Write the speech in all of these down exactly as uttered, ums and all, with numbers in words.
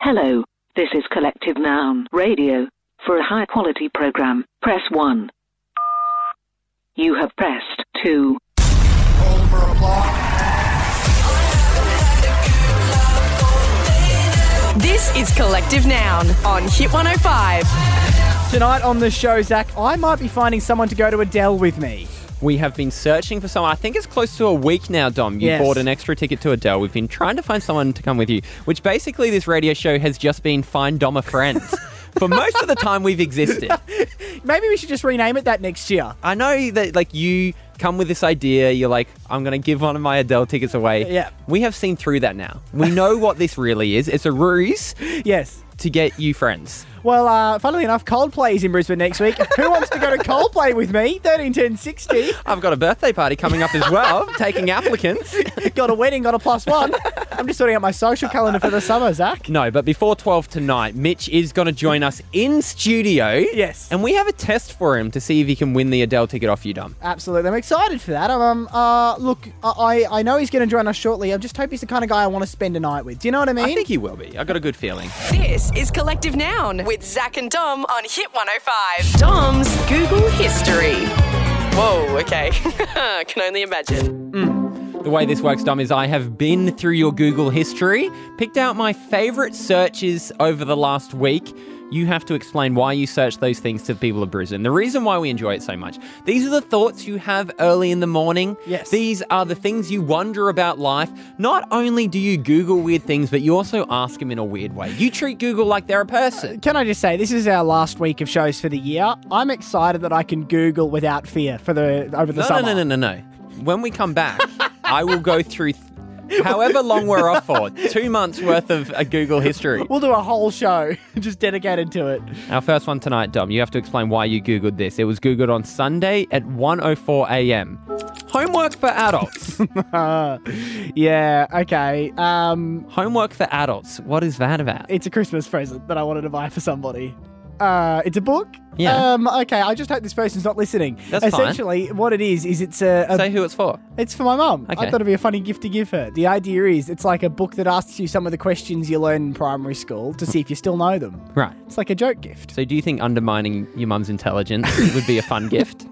Hello, this is Collective Noun Radio. For a high-quality program, press one. You have pressed two. Hold for applause. This is Collective Noun on Hit one oh five. Tonight on the show, Zach, I might be finding someone to go to Adele with me. We have been searching for someone. I think it's close to a week now, Dom. You Yes. bought an extra ticket to Adele. We've been trying to find someone to come with you, which basically this radio show has just been Find Dom a Friend. For most of the time we've existed. Maybe we should just rename it that next year. I know that, like, you come with this idea. You're like, I'm going to give one of my Adele tickets away. Yeah. We have seen through that now. We know what this really is. It's a ruse Yes. to get you friends. Well, uh, funnily enough, Coldplay is in Brisbane next week. Who wants to go to Coldplay with me? thirteen ten sixty. I've got a birthday party coming up as well, taking applicants. Got a wedding, got a plus one. I'm just sorting out my social calendar for the summer, Zach. No, but before twelve tonight, Mitch is going to join us in studio. Yes. And we have a test for him to see if he can win the Adele ticket off you, Dom. Absolutely. I'm excited for that. Um, uh, look, I, I know he's going to join us shortly. I just hope he's the kind of guy I want to spend a night with. Do you know what I mean? I think he will be. I got a good feeling. This is Collective Noun with Zach and Dom on Hit one oh five. Dom's Google history. Whoa, okay. Can only imagine. The way this works, Dom, is I have been through your Google history, picked out my favourite searches over the last week. You have to explain why you search those things to the people of Brisbane. The reason why we enjoy it so much. These are the thoughts you have early in the morning. Yes. These are the things you wonder about life. Not only do you Google weird things, but you also ask them in a weird way. You treat Google like they're a person. Can I just say, this is our last week of shows for the year. I'm excited that I can Google without fear for the over the No, summer. no, no, no, no, no. When we come back, I will go through th- however long we're off for, two months worth of a Google history. We'll do a whole show just dedicated to it. Our first one tonight, Dom, you have to explain why you Googled this. It was Googled on Sunday at one oh four a.m. Homework for adults. Uh, yeah, okay. Um, Homework for adults. What is that about? it's a Christmas present that I wanted to buy for somebody. Uh, it's a book. Yeah. Um, okay, I just hope this person's not listening. That's fine. Essentially, what it is, is it's a... a Say who it's for. It's for my mum. I Okay. thought it'd be a funny gift to give her. The idea is it's like a book that asks you some of the questions you learn in primary school to see if you still know them. Right. It's like a joke gift. So do you think undermining your mum's intelligence would be a fun gift?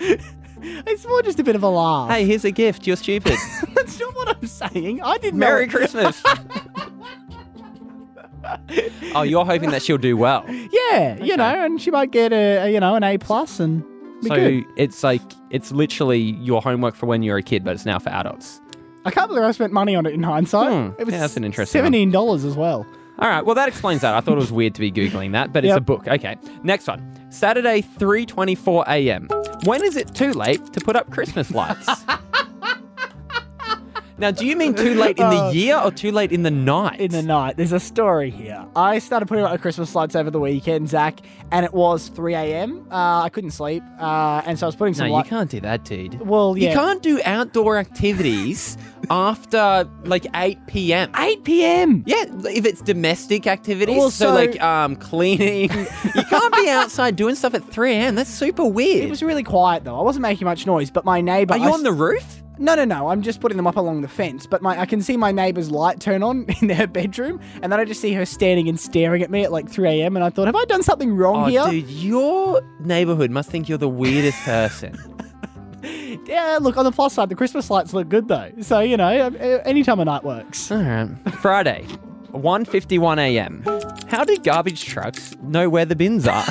It's more just a bit of a laugh. Hey, here's a gift. You're stupid. That's not what I'm saying. I didn't Merry know. Christmas. Oh, you're hoping that she'll do well. Yeah, you know, and she might get a, a you know an A plus and be So good. it's like, it's literally your homework for when you're a kid, but it's now for adults. I can't believe I spent money on it in hindsight. Hmm, It was yeah, that's an interesting one. seventeen dollars as well. All right, well, that explains that. I thought it was weird to be Googling that, but it's Yep. a book. Okay, next one. Saturday, three twenty-four a.m. When is it too late to put up Christmas lights? Now, do you mean too late in the Uh, year or too late in the night? In the night, there's a story here. I started putting up the Christmas lights over the weekend, Zach, and it was three a.m. Uh, I couldn't sleep, uh, and so I was putting No, some you light. can't do that, dude. Well, yeah. You can't do outdoor activities after, like, eight p.m. eight p.m. Yeah, if it's domestic activities, Well, so, so- like um, cleaning. You can't be outside doing stuff at three a.m. That's super weird. It was really quiet though. I wasn't making much noise, but my neighbour. Are you I on the roof? No, no, no. I'm just putting them up along the fence. But my, I can see my neighbour's light turn on in their bedroom, and then I just see her standing and staring at me at like three a.m. And I thought, have I done something wrong Oh, here? dude, your neighborhood must think you're the weirdest person. Yeah. Look, on the plus side, the Christmas lights look good though. So you know, any time of night works. All right. Friday, one fifty-one a.m. How do garbage trucks know where the bins are?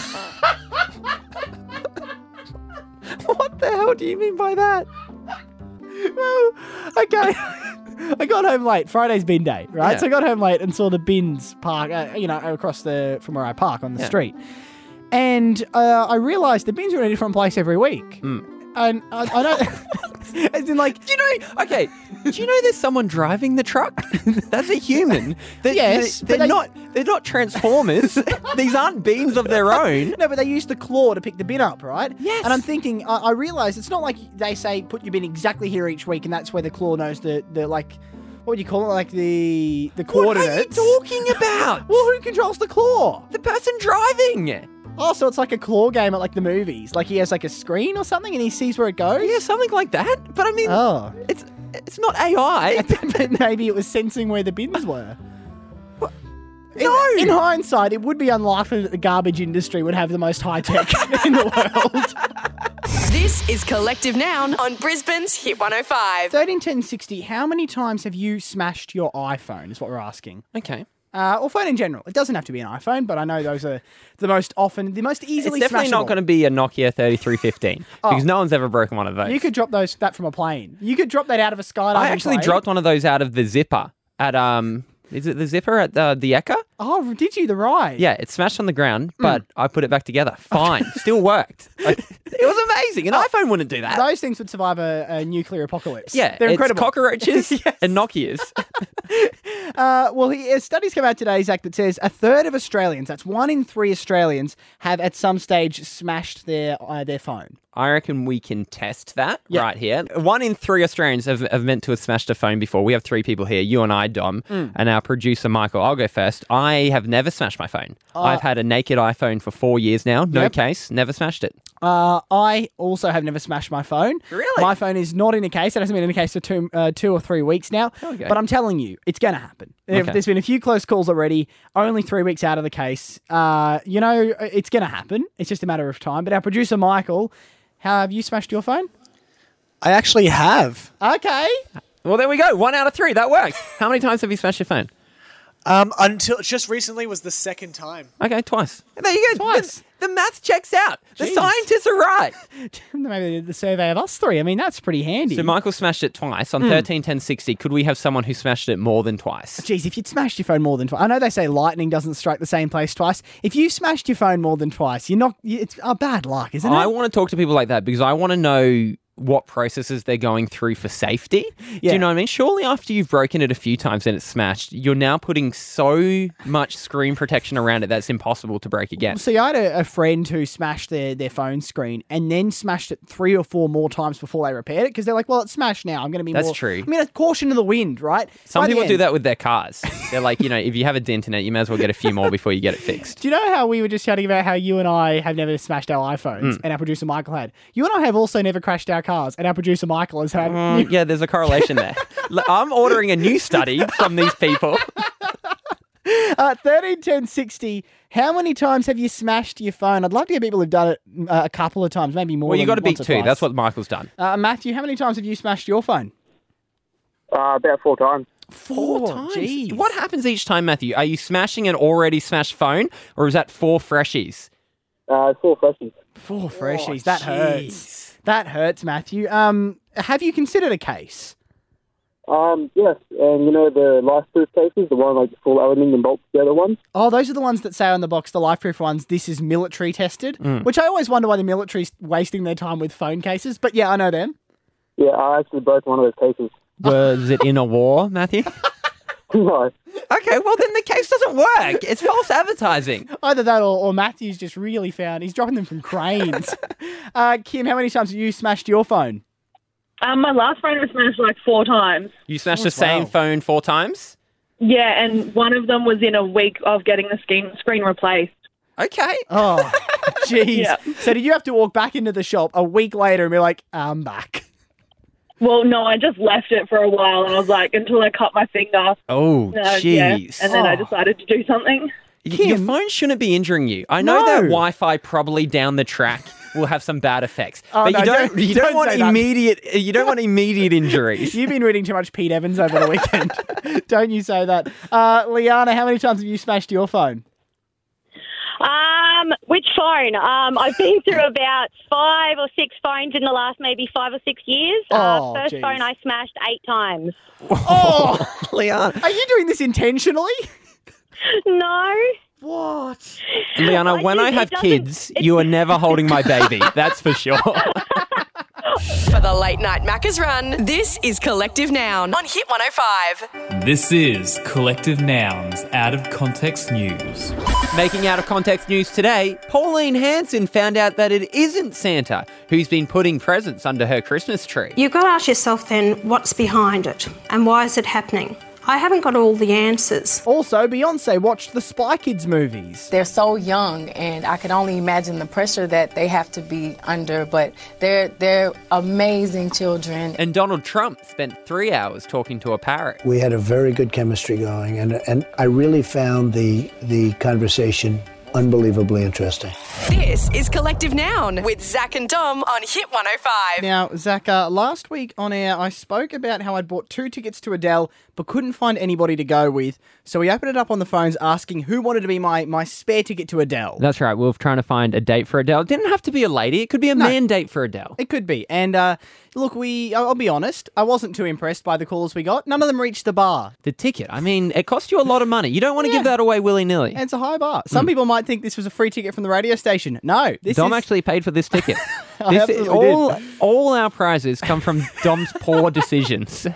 What the hell do you mean by that? Well, okay. I got home late. Friday's bin day, right? Yeah. So I got home late and saw the bins park, uh, you know, across the from where I park on the Yeah. street. And uh, I realised the bins are in a different place every week. Mm. And I, I don't, as in like, Do you know? Okay. Do you know there's someone driving the truck? That's a human. They're, Yes, they're, but they- not. They're not transformers. These aren't beans of their own. no, but they use the claw to pick the bin up, right? Yes. And I'm thinking, I, I realised it's not like they say put your bin exactly here each week, and that's where the claw knows the the like, what would you call it? Like the the What are you coordinates. talking about? Well, who controls the claw? The person driving. Oh, so it's like a claw game at like the movies. Like he has like a screen or something and he sees where it goes? Yeah, something like that. But I mean, Oh. it's it's not A I. But maybe it was sensing where the bins were. What? No. In, in hindsight, it would be unlikely that the garbage industry would have the most high tech in the world. This is Collective Noun on Brisbane's Hit one oh five. thirteen ten sixty, how many times have you smashed your iPhone is what we're asking. Okay. Uh, or phone in general. It doesn't have to be an iPhone, but I know those are the most often, the most easily It's definitely not smashable. going to be a Nokia thirty-three fifteen because no one's ever broken one of those. You could drop those that from a plane. You could drop that out of a skydiving I actually plane. dropped one of those out of the zipper at um. Is it the zipper at the the Ekka? Oh, did you? The ride? Yeah, it smashed on the ground, but I put it back together. Fine, still worked. Like, it was amazing. An iPhone wouldn't do that. Those things would survive a, a nuclear apocalypse. Yeah, they're it's incredible. cockroaches Yes. and Nokias. Uh, well, he, a study's come out today, Zach, that says a third of Australians, that's one in three Australians, have at some stage smashed their uh, their phone. I reckon we can test that Yeah. right here. One in three Australians have, have meant to have smashed a phone before. We have three people here, you and I, Dom, Mm. and our producer, Michael. I'll go first. I have never smashed my phone. I've had a naked iPhone for four years now. No Uh, Yep. case. Never smashed it. Uh, I also have never smashed my phone. Really? My phone is not in a case. It hasn't been in a case for two, uh, two or three weeks now. Okay. But I'm telling you, it's going to happen. There- Okay. There's been a few close calls already, only three weeks out of the case. Uh, you know, it's going to happen. It's just a matter of time. But our producer, Michael, how have you smashed your phone? I actually have. Okay. Well, there we go. One out of three. That works. How many times have you smashed your phone? Um, until just recently was the second time. Okay, twice. There you go. Twice. The, the math checks out. The Jeez. scientists are right. Maybe the survey of us three. I mean, that's pretty handy. So Michael smashed it twice Hmm. on thirteen ten sixty. Could we have someone who smashed it more than twice? Jeez, if you'd smashed your phone more than twice, I know they say lightning doesn't strike the same place twice. If you've smashed your phone more than twice, you're not. It's oh, bad luck, isn't it? I want to talk to people like that because I want to know what processes they're going through for safety. Do Yeah. you know what I mean? Surely after you've broken it a few times and it's smashed, you're now putting so much screen protection around it that's impossible to break again. See, I had a, a friend who smashed their, their phone screen and then smashed it three or four more times before they repaired it because they're like, well, it's smashed now. I'm going to be That's more... true. I mean, a caution to the wind, right? Some By the people do end- that with their cars. They're like, you know, if you have a dent in it, you may as well get a few more before you get it fixed. Do you know how we were just chatting about how you and I have never smashed our Hmm. iPhones and our producer Michael had? You and I have also never crashed our cars and our producer Michael has had... Mm, yeah, there's a correlation there. Look, I'm ordering a new study from these people. Uh, thirteen ten sixty, how many times have you smashed your phone? I'd love to get people who've done it uh, a couple of times, maybe more Well, you than got to be once or two. twice. That's what Michael's done. Uh, Matthew, how many times have you smashed your phone? Uh, about four times. Four times? Jeez. What happens each time, Matthew? Are you smashing an already smashed phone, or is that four freshies? Uh, four freshies. Four freshies. that jeez. hurts. That hurts, Matthew. Um, have you considered a case? Um, yes, and you know the life-proof cases, the one like the full aluminium bolt together ones. Oh, those are the ones that say on the box, the life-proof ones, this is military tested, Mm. which I always wonder why the military's wasting their time with phone cases. But yeah, I know them. Yeah, I actually broke one of those cases. Was it in a war, Matthew? No. Okay, well then the case doesn't work. It's false advertising. Either that or, or Matthew's just really found, he's dropping them from cranes. uh, Kim, how many times have you smashed your phone? Um, my last phone was smashed like four times. You smashed Oh, the same wow. phone four times? Yeah, and one of them was in a week of getting the screen, screen replaced. Okay. Oh, jeez. Yeah. So did you have to walk back into the shop a week later and be like, I'm back? Well, no, I just left it for a while, and I was like, until I cut my finger. Oh, Uh, yeah, jeez. and then I Oh. decided to do something. Y- Your Kim. phone shouldn't be injuring you. I know No. that Wi-Fi probably down the track will have some bad effects, Oh, but no, you don't. don't- you don't don't want say that. immediate. You don't want immediate injuries. You've been reading too much Pete Evans over the weekend. Don't you say that. Uh, Liana, how many times have you smashed your phone? Um, which phone? Um, I've been through about five or six phones in the last maybe five or six years. Oh, uh, first geez. phone I smashed eight times. Oh, Liana. are you doing this intentionally? No. What? Liana, I when I just- it have doesn't- kids, you are never holding my baby. That's for sure. For the late night Macca's run, this is Collective Noun on Hit one oh five. This is Collective Nouns Out of Context News. Making out of context news today, Pauline Hanson found out that it isn't Santa who's been putting presents under her Christmas tree. You've got to ask yourself then, what's behind it and why is it happening? I haven't got all the answers. Also, Beyonce watched the Spy Kids movies. They're so young, and I can only imagine the pressure that they have to be under, but they're they're amazing children. And Donald Trump spent three hours talking to a parrot. We had a very good chemistry going, and and I really found the the conversation unbelievably interesting. This is Collective Noun with Zach and Dom on Hit one oh five. Now, Zach, uh, last week on air, I spoke about how I'd bought two tickets to Adele, but couldn't find anybody to go with. So we opened it up on the phones asking who wanted to be my, my spare ticket to Adele. That's right. We were trying to find a date for Adele. It didn't have to be a lady. It could be a No. man date for Adele. It could be. And uh, look, we I'll be honest, I wasn't too impressed by the calls we got. None of them reached the bar. The ticket. I mean, it cost you a lot of money. You don't want to Yeah. give that away willy-nilly. And it's a high bar. Some people might think this was a free ticket from the radio station. No, this Dom is... actually paid for this ticket. I This- absolutely all, did. all our prizes come from Dom's poor decisions.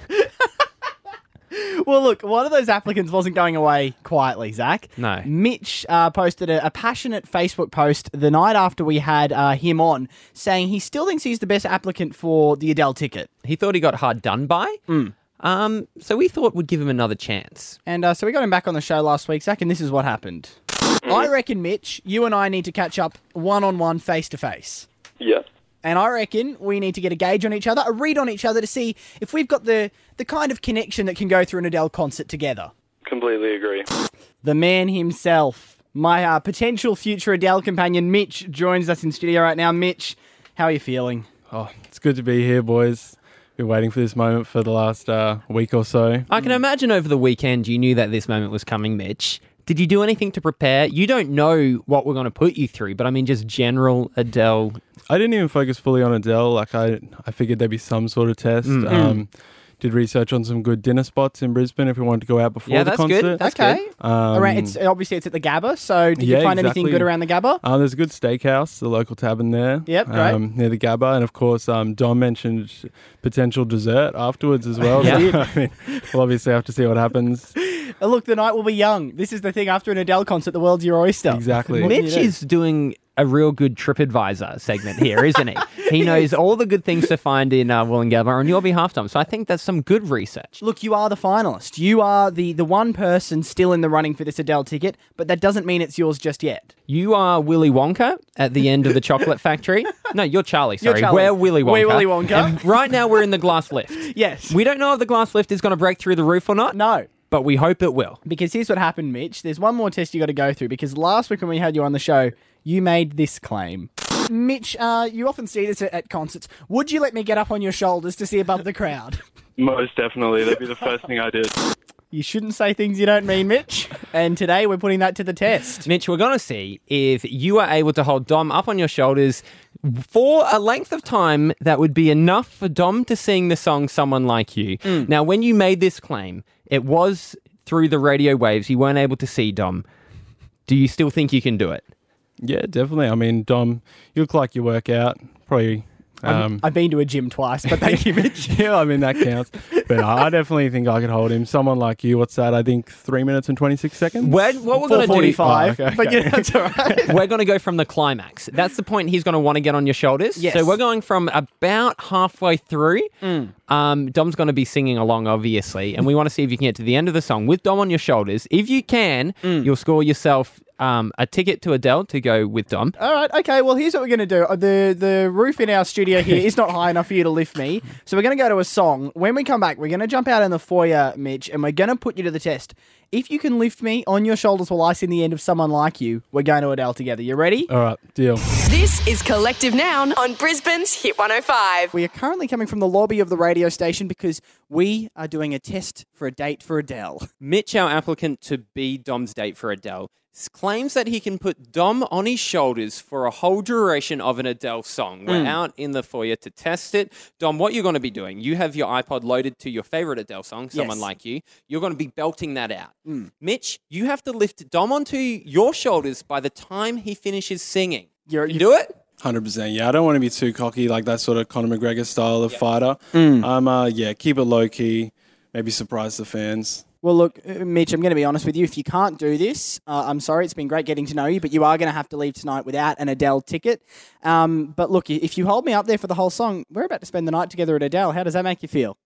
Well, look, one of those applicants wasn't going away quietly, Zach. No. Mitch uh, posted a, a passionate Facebook post the night after we had uh, him on, saying he still thinks he's the best applicant for the Adele ticket. He thought he got hard done by. Mm. Um, so we thought we'd give him another chance. And uh, so we got him back on the show last week, Zach, and this is what happened. I reckon, Mitch, you and I need to catch up one-on-one, face-to-face. Yeah. And I reckon we need to get a gauge on each other, a read on each other to see if we've got the, the kind of connection that can go through an Adele concert together. Completely agree. The man himself, my uh, potential future Adele companion, Mitch, joins us in studio right now. Mitch, how are you feeling? Oh, it's good to be here, boys. Been waiting for this moment for the last uh, week or so. I can imagine over the weekend you knew that this moment was coming, Mitch. Did you do anything to prepare? You don't know what we're going to put you through, but I mean just general Adele. I didn't even focus fully on Adele. Like I, I figured there'd be some sort of test. Mm. Um, did research on some good dinner spots in Brisbane if we wanted to go out before Yeah, the that's concert. good. That's okay. good. Um, Around, it's, obviously, it's at the Gabba, so did yeah, you find exactly. anything good around the Gabba? Uh, there's a good steakhouse, the local tavern there. Yep, great. Um, near the Gabba. And of course, um, Dom mentioned potential dessert afterwards as well. Yeah. So, I mean, we'll obviously have to see what happens. Uh, Look, the night will be young. This is the thing. After an Adele concert, the world's your oyster. Exactly. What can you Mitch do? is doing a real good TripAdvisor segment here, isn't he? He knows all the good things to find in uh, Wollongabba on your behalf, Dom. So I think that's some good research. Look, you are the finalist. You are the, the one person still in the running for this Adele ticket, but that doesn't mean it's yours just yet. You are Willy Wonka at the end of the chocolate factory. No, you're Charlie, You're sorry. Charlie. We're Willy Wonka. We're Willy Wonka. And right now we're in the glass lift. Yes. We don't know if the glass lift is going to break through the roof or not. No. But we hope it will. Because here's what happened, Mitch. There's one more test you got to go through, because last week when we had you on the show, you made this claim. Mitch, uh, you often see this at, at concerts. Would you let me get up on your shoulders to see above the crowd? Most definitely. That'd be the first thing I did. You shouldn't say things you don't mean, Mitch. And today we're putting that to the test. Mitch, we're going to see if you are able to hold Dom up on your shoulders for a length of time that would be enough for Dom to sing the song Someone Like You. Mm. Now, when you made this claim, it was through the radio waves. You weren't able to see Dom. Do you still think you can do it? Yeah, definitely. I mean, Dom, you look like you work out. Probably. Um, I've, I've been to a gym twice, but thank you, Mitch. yeah, I mean, that counts. But I definitely think I could hold him. Someone like you, what's that? I think three minutes and twenty-six seconds? We're, what we're going to do... Oh, forty-five, okay, but okay. yeah, that's all right. We're going to go from the climax. That's the point he's going to want to get on your shoulders. Yes. So we're going from about halfway through. Mm. Um, Dom's going to be singing along, obviously, and we want to see if you can get to the end of the song with Dom on your shoulders. If you can, Mm. you'll score yourself um, a ticket to Adele to go with Dom. All right, okay, well, here's what we're going to do. Uh, The the roof in our studio here is not high enough for you to lift me, so we're going to go to a song. When we come back, we're going to jump out in the foyer, Mitch, and we're going to put you to the test. If you can lift me on your shoulders while I sing the end of Someone Like You, we're going to Adele together. You ready? All right, deal. This is Collective Noun on Brisbane's Hit one oh five. We are currently coming from the lobby of the radio station because we are doing a test for a date for Adele. Mitch, our applicant to be Dom's date for Adele, s- claims that he can put Dom on his shoulders for a whole duration of an Adele song. We're Mm. out in the foyer to test it. Dom, what you're going to be doing, you have your iPod loaded to your favorite Adele song, Someone Yes. Like You. You're going to be belting that out. Mm. Mitch, you have to lift Dom onto your shoulders by the time he finishes singing. You're, You do it? one hundred percent. Yeah, I don't want to be too cocky, like that sort of Conor McGregor style of fighter. Mm. Um, uh, yeah, keep it low key. Maybe surprise the fans. Well, look, uh, Mitch, I'm going to be honest with you. If you can't do this, uh, I'm sorry. It's been great getting to know you, but you are going to have to leave tonight without an Adele ticket. Um, but look, if you hold me up there for the whole song, we're about to spend the night together at Adele. How does that make you feel?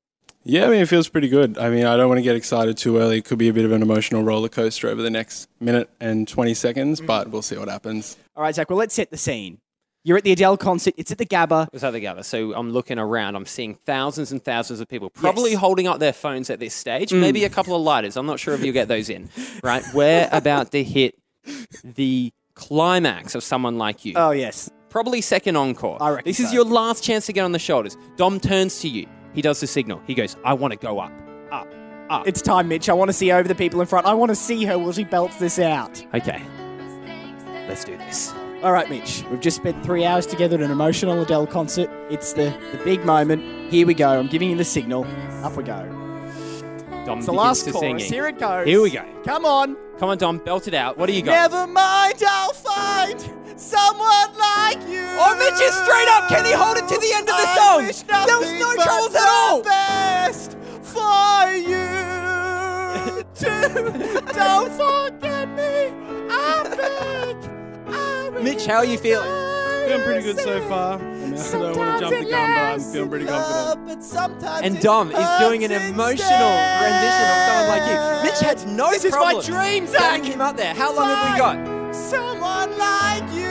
Yeah, I mean, it feels pretty good. I mean, I don't want to get excited too early. It could be a bit of an emotional roller coaster over the next minute and twenty seconds, but we'll see what happens. All right, Zach, well, let's set the scene. You're at the Adele concert. It's at the Gabba. It's at the Gabba. So I'm looking around. I'm seeing thousands and thousands of people probably Yes. holding up their phones at this stage. Mm. Maybe a couple of lighters. I'm not sure if you'll get those in. Right? We're about to hit the climax of Someone Like You. Oh, yes. Probably second encore. I reckon This is so. your last chance to get on the shoulders. Dom turns to you. He does the signal. He goes, I want to go up, up, up. It's time, Mitch. I want to see over the people in front. I want to see her while she belts this out. Okay. Let's do this. All right, Mitch. We've just spent three hours together at an emotional Adele concert. It's the, the big moment. Here we go. I'm giving you the signal. Up we go. Dom It's the begins last to chorus. singing. Here it goes. Here we go. Come on. Come on, Dom. Belt it out. What do you got? Never mind, I'll find someone like you. Oh, Mitch is straight up. Can he hold it to the end of the I song? wish There was nothing no but troubles at the all. Best for you. too. Don't forget me. I beg. I Mitch, how are you feeling? Feeling pretty good so far. I, mean, I don't want to jump the gun, but I'm feeling pretty confident. But sometimes And it Dom is doing an hurts emotional rendition of Someone Like You. Mitch had no This is my problems dream, Zach. getting him up there. How long have we got? Someone like you.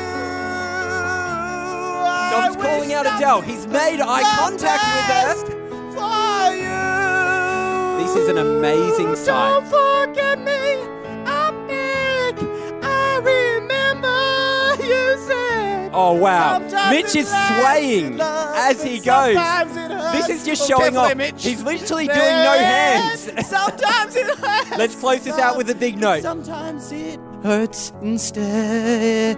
Dom's calling out Adele. He's made eye contact with her. For you. This is an amazing Don't sight. forget me. I beg. I remember you said. Oh, wow. Sometimes Mitch it is lasts swaying in love, as he but goes. sometimes it hurts. This is just Oh, showing careful off. there, Mitch. He's literally doing no hands. Sometimes it hurts. Let's close this out with a big note. Sometimes it hurts instead.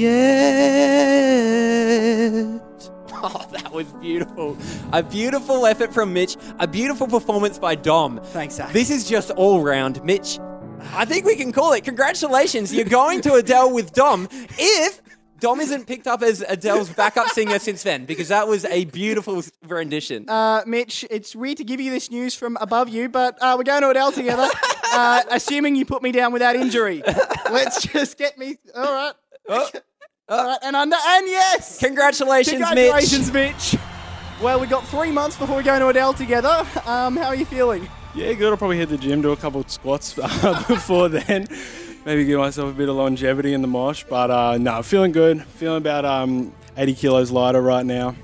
Yet. Oh, that was beautiful. A beautiful effort from Mitch. A beautiful performance by Dom. Thanks, Zach. This is just all round. Mitch, I think we can call it. Congratulations. You're going to Adele with Dom if Dom isn't picked up as Adele's backup singer since then, because that was a beautiful rendition. Uh, Mitch, it's weird to give you this news from above you, but uh, we're going to Adele together, uh, assuming you put me down without injury. Let's just get me... All right. Oh. All right, and under... And yes! Congratulations, Congratulations, Mitch. Mitch. Well, we've got three months before we go to Adele together. Um, how are you feeling? Yeah, good. I'll probably hit the gym, do a couple of squats uh, before then. Maybe give myself a bit of longevity in the mosh. But uh, no, feeling good. Feeling about um, eighty kilos lighter right now.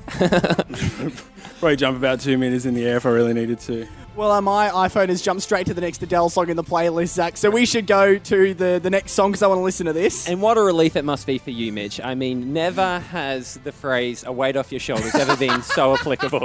Probably jump about two meters in the air if I really needed to. Well, uh, my iPhone has jumped straight to the next Adele song in the playlist, Zach. So we should go to the, the next song because I want to listen to this. And what a relief it must be for you, Mitch. I mean, never has the phrase, a weight off your shoulders, ever been so applicable.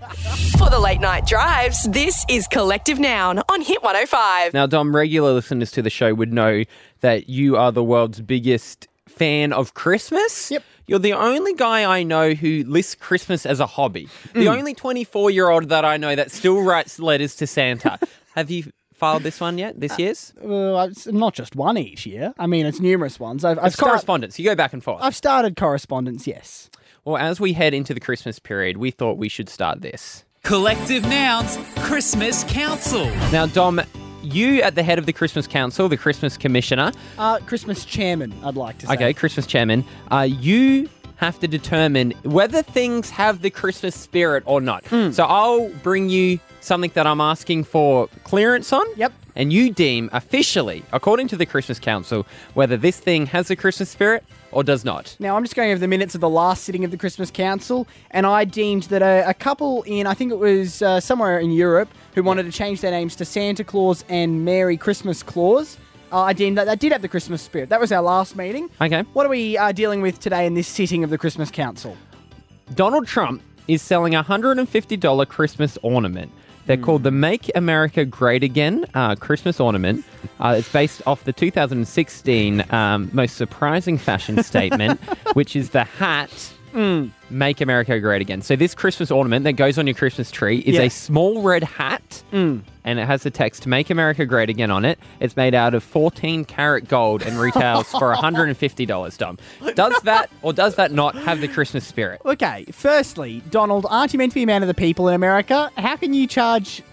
For the late night drives, this is Collective Noun on Hit one oh five. Now, Dom, regular listeners to the show would know that you are the world's biggest fan of Christmas. Yep. You're the only guy I know who lists Christmas as a hobby. The Mm. only twenty-four-year-old that I know that still writes letters to Santa. Have you filed this one yet, this year's? Well, it's not just one each year. I mean, it's numerous ones. I've, I've It's correspondence. You go back and forth. I've started correspondence, yes. Well, as we head into the Christmas period, we thought we should start this. Collective Nouns Christmas Council. Now, Dom, you at the head of the Christmas Council, the Christmas Commissioner. Uh, Christmas chairman, I'd like to say. Okay, Christmas Chairman. Uh, you have to determine whether things have the Christmas spirit or not. Mm. So I'll bring you something that I'm asking for clearance on. Yep. And you deem officially, according to the Christmas Council, whether this thing has the Christmas spirit or does not. Now, I'm just going over the minutes of the last sitting of the Christmas Council, and I deemed that a, a couple in, I think it was uh, somewhere in Europe, who wanted to change their names to Santa Claus and Merry Christmas Claus, uh, I deemed that that did have the Christmas spirit. That was our last meeting. Okay. What are we uh, dealing with today in this sitting of the Christmas Council? Donald Trump is selling a one hundred fifty dollars Christmas ornament. They're Hmm. called the Make America Great Again uh, Christmas ornament. Uh, it's based off the two thousand sixteen um, most surprising fashion statement, which is the hat, Mm. Make America Great Again. So this Christmas ornament that goes on your Christmas tree is Yeah. a small red hat, Mm. and it has the text Make America Great Again on it. It's made out of fourteen karat gold and retails for one hundred fifty dollars, Dom. Does that or does that not have the Christmas spirit? Okay, firstly, Donald, aren't you meant to be a man of the people in America? How can you charge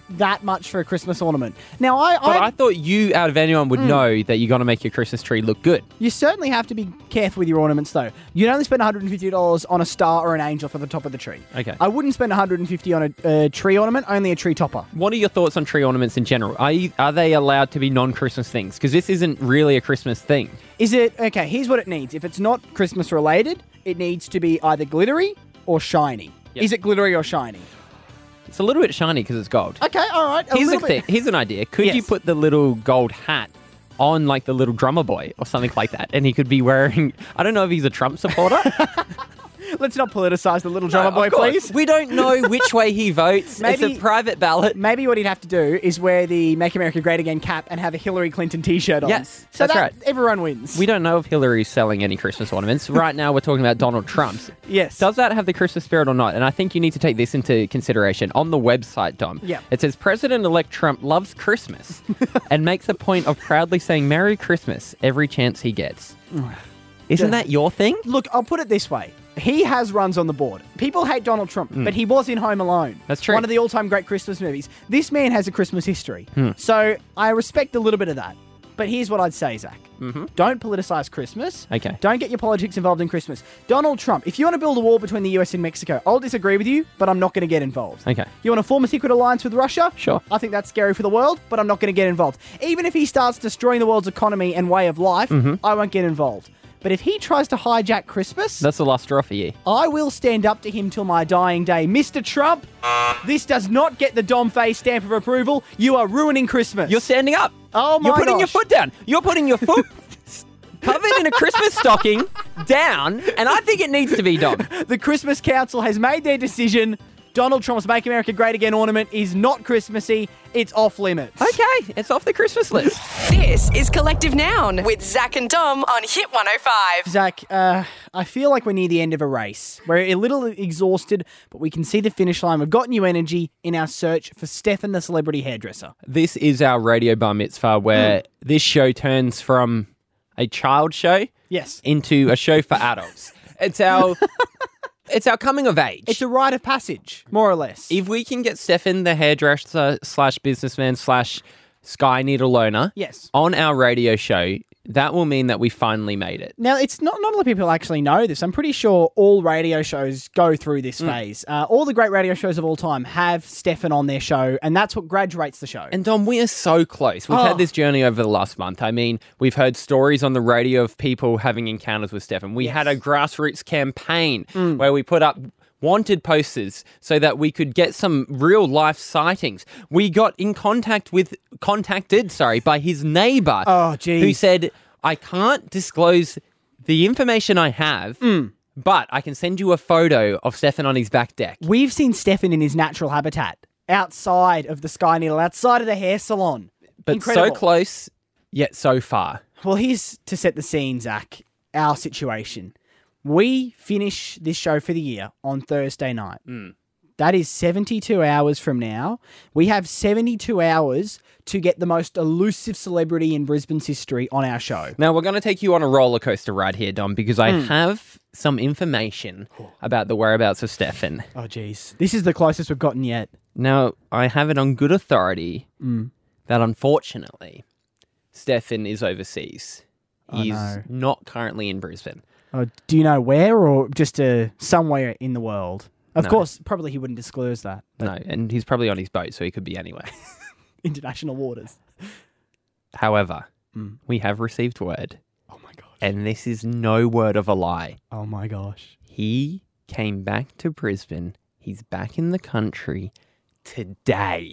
that much for a Christmas ornament. Now, I, But I, I thought you, out of anyone, would Mm. know that you're going to make your Christmas tree look good. you certainly have to be careful with your ornaments, though. You'd only spend one hundred fifty dollars on a star or an angel for the top of the tree. Okay. I wouldn't spend one hundred fifty dollars on a, a tree ornament, only a tree topper. What are your thoughts on tree ornaments in general? Are, you, are they allowed to be non-Christmas things? Because this isn't really a Christmas thing. Is it, okay, here's what it needs. If it's not Christmas related, it needs to be either glittery or shiny. Yep. Is it glittery or shiny? It's a little bit shiny because it's gold. Okay, all right. A Here's a little thing. bit. Here's an idea. Could you Yes. put the little gold hat on like the little drummer boy or something like that, and he could be wearing? I don't know if he's a Trump supporter. Let's not politicize the little drummer No, boy, of course. please. We don't know which way he votes. Maybe- it's a private ballot. Maybe what he'd have to do is wear the Make America Great Again cap and have a Hillary Clinton t-shirt on. Yes, so that's that right. everyone wins. We don't know if Hillary's selling any Christmas ornaments. Right now, we're talking about Donald Trump's. Yes. Does that have the Christmas spirit or not? And I think you need to take this into consideration. On the website, Dom, Yeah. it says President-elect Trump loves Christmas and makes a point of proudly saying Merry Christmas every chance he gets. Isn't that your thing? Look, I'll put it this way. He has runs on the board. People hate Donald Trump, but he was in Home Alone. Mm. That's true. One of the all-time great Christmas movies. This man has a Christmas history. Hmm. So I respect a little bit of that. But here's what I'd say, Zach. Mm-hmm. Don't politicize Christmas. Okay. Don't get your politics involved in Christmas. Donald Trump, if you want to build a wall between the U S and Mexico, I'll disagree with you, but I'm not going to get involved. Okay. You want to form a secret alliance with Russia? Sure. I think that's scary for the world, but I'm not going to get involved. Even if he starts destroying the world's economy and way of life, Mhm. I won't get involved. But if he tries to hijack Christmas, That's the last straw for you. I will stand up to him till my dying day. Mister Trump, this does not get the Dom Face stamp of approval. You are ruining Christmas. You're standing up. Oh my You're putting your gosh. foot down. You're putting your foot covered in a Christmas stocking down, and I think it needs to be, Dom. The Christmas Council has made their decision. Donald Trump's Make America Great Again ornament is not Christmassy. It's off limits. Okay, it's off the Christmas list. This is Collective Noun with Zach and Dom on Hit one oh five. Zach, uh, I feel like we're near the end of a race. We're a little exhausted, but we can see the finish line. We've got new energy in our search for Stefan the celebrity hairdresser. This is our radio bar mitzvah where this show turns from a child show Yes. into a show for adults. It's our it's our coming of age. It's a rite of passage, more or less. If we can get Stefan, the hairdresser slash businessman slash Sky Needle owner, Yes. on our radio show, that will mean that we finally made it. Now, it's not, not a lot of people actually know this. I'm pretty sure all radio shows go through this phase. Uh, all the great radio shows of all time have Stefan on their show, and that's what graduates the show. And Dom, we are so close. We've Oh. had this journey over the last month. I mean, we've heard stories on the radio of people having encounters with Stefan. We had a grassroots campaign where we put up wanted posters so that we could get some real life sightings. We got in contact with, contacted, sorry, by his neighbor. Oh, geez. Who said, I can't disclose the information I have, Mm. but I can send you a photo of Stefan on his back deck. We've seen Stefan in his natural habitat, outside of the Sky Needle, outside of the hair salon. But Incredible. so close, yet so far. Well, here's to set the scene, Zach, our situation. We finish this show for the year on Thursday night. Mm. That is seventy-two hours from now. We have seventy-two hours to get the most elusive celebrity in Brisbane's history on our show. Now, we're going to take you on a roller coaster ride here, Dom, because I Mm. have some information about the whereabouts of Stefan. Oh, jeez. This is the closest we've gotten yet. Now, I have it on good authority Mm. that unfortunately, Stefan is overseas. Oh, He's no. not currently in Brisbane. Oh, do you know where, or just uh, somewhere in the world? Of No. course, probably he wouldn't disclose that. No, and he's probably on his boat, so he could be anywhere. International waters. However, Mm. we have received word. Oh my gosh. And this is no word of a lie. Oh my gosh. He came back to Brisbane. He's back in the country today.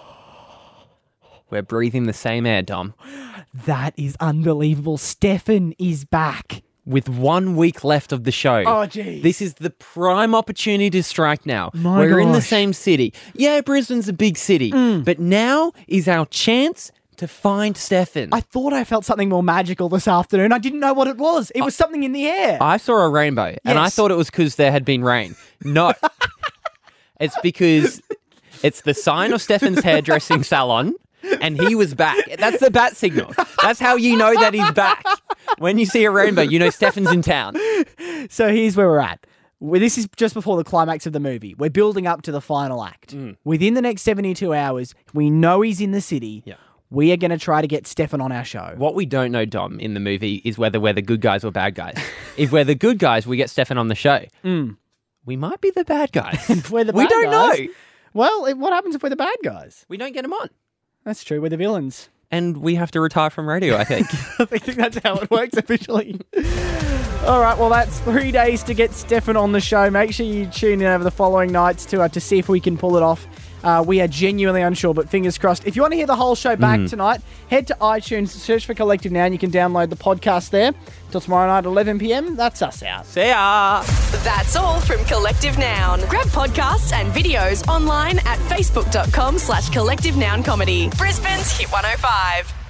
We're breathing the same air, Dom. That is unbelievable. Stefan is back. With one week left of the show. Oh, geez. This is the prime opportunity to strike now. My We're in the gosh. same city. Yeah, Brisbane's a big city. Mm. But now is our chance to find Stefan. I thought I felt something more magical this afternoon. I didn't know what it was. It was something in the air. I saw a rainbow, and I Yes. thought it was because there had been rain. No. It's because it's the sign of Stefan's hairdressing salon, and he was back. That's the bat signal. That's how you know that he's back. When you see a rainbow, you know Stefan's in town. So here's where we're at. Well, this is just before the climax of the movie. We're building up to the final act. Mm. Within the next seventy-two hours, we know he's in the city. Yeah. We are going to try to get Stefan on our show. What we don't know, Dom, in the movie is whether we're the good guys or bad guys. If we're the good guys, we get Stefan on the show. Mm. We might be the bad guys. If we're the we bad don't guys, know. Well, it- what happens if we're the bad guys? We don't get him on. That's true. We're the villains. And we have to retire from radio, I think. I think that's how it works officially. All right, well, that's three days to get Stefan on the show. Make sure you tune in over the following nights to uh, to see if we can pull it off. Uh, we are genuinely unsure, but fingers crossed. If you want to hear the whole show back Mm. tonight, head to iTunes, search for Collective Now, and you can download the podcast there. Till tomorrow night at eleven p.m, that's us out. See ya! That's all from Collective Noun. Grab podcasts and videos online at facebook.com slash collective noun comedy. Brisbane's Hit one oh five.